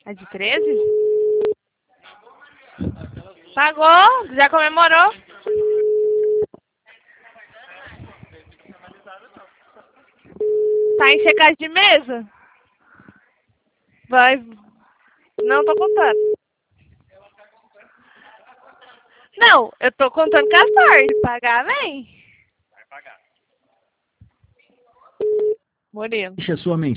A de 13? Pagou? Já comemorou? Tá em checagem de mesa? Vai. Não tô contando. Não, eu tô contando com a sorte. Pagar, vem. Vai pagar. Moreno. Deixe a sua mensagem.